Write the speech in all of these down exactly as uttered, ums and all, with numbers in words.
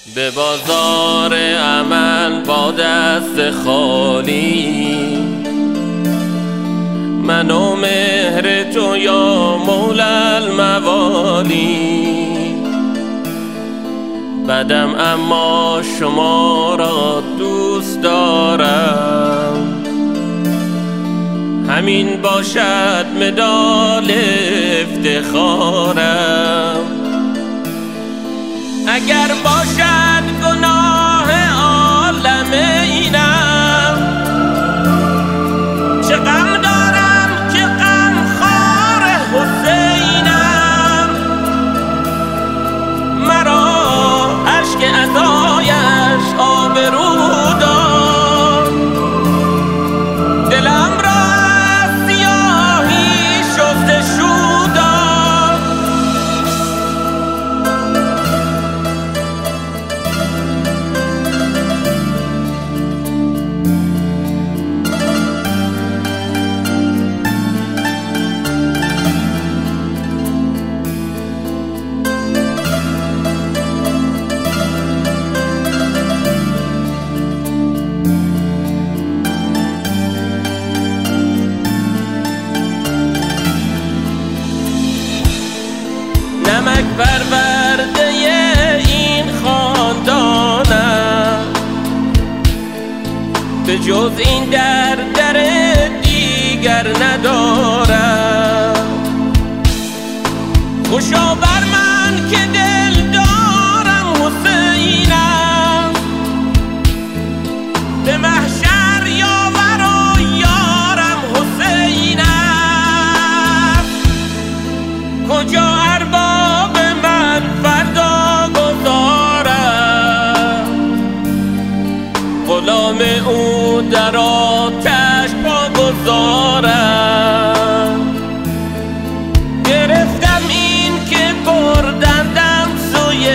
به بازار عمل با دست خالی، من و مهر تو یا مولی الموالی. بدم اما شما را دوست دارم، همین باشد مدال افتخارم. اگر باشد گناه عالم اینم، چه غم دارم که غم خوار حسینم. مرا اشک عزایش آبرو داد، دلم را از سیاهی شستشو داد. نمک پرورده این خاندانم، به جز این در در دیگر ندارم. خوشا بر من که دل دارم حسینم، به محشر یاور و یارم حسینم. کجا ارباب من فردا گذارم، غلام او در آتش پا گذارم. گرفتم این که بردندم سوی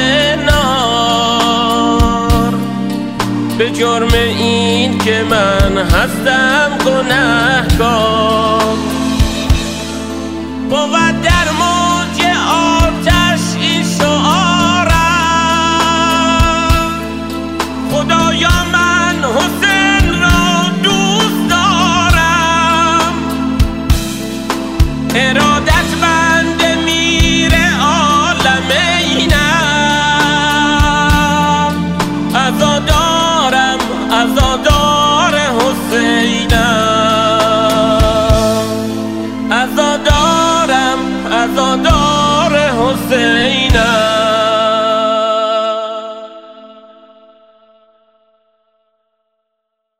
نار، به جرم این که من هستم گنهکار.